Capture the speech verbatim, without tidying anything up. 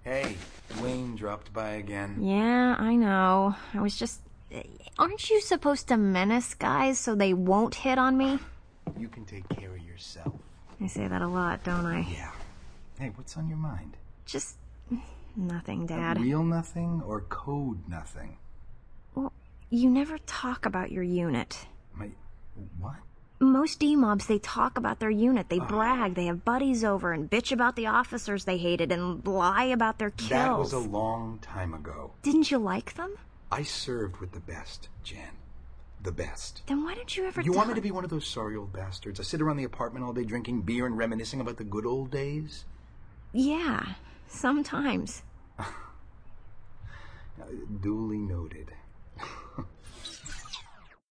Hey, Wayne dropped by again. Yeah, I know. I was just... Aren't you supposed to menace guys so they won't hit on me? You can take care of yourself. I say that a lot, don't I? Yeah. Hey, what's on your mind? Just... nothing, Dad. A real nothing or code nothing? Well, you never talk about your unit. My... what? Most D-mobs, they talk about their unit. They Oh. brag. They have buddies over and bitch about the officers they hated and lie about their kills. That was a long time ago. Didn't you like them? I served with the best, Jan. The best. Then why don't you ever You tell... want me to be one of those sorry old bastards? I sit around the apartment all day drinking beer and reminiscing about the good old days? Yeah, sometimes. Duly noted.